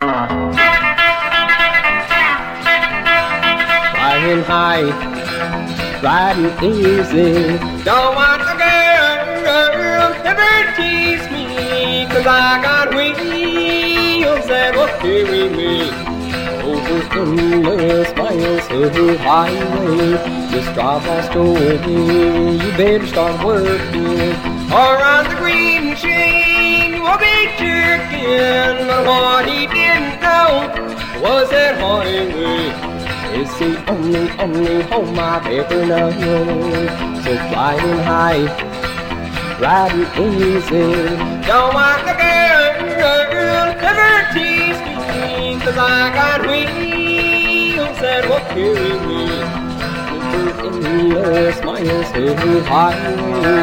Flying high, riding easy. Don't want the girl ever tease me, 'cause I got wheels that will carry me over endless miles of highway. Just drive lost away, you better start working, or on the green chain you will be jerking. But what he didn't know was that highway is the only home I've ever known. So flying high, riding easy. Don't want the girl ever tease me, 'cause I got wheels that will carry me over endless miles of highway.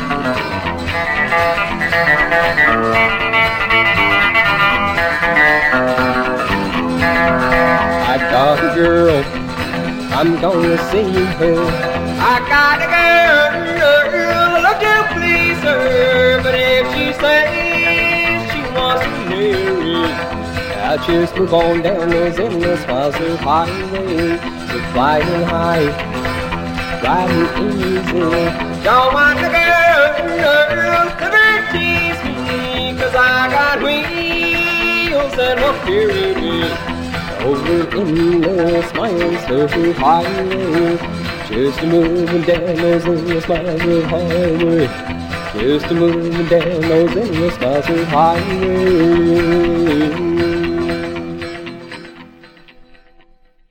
I got a girl, I'm gonna see her. I got a girl, I love to please her. But if she says she wants to marry, I just move on down those endless miles of highway. So flying high, riding easy. Don't want the girl ever tease me, 'cause I got wheels that will carry me over endless miles of highway. Just a moving down those endless miles of highway. Just a moving down those endless miles of highway.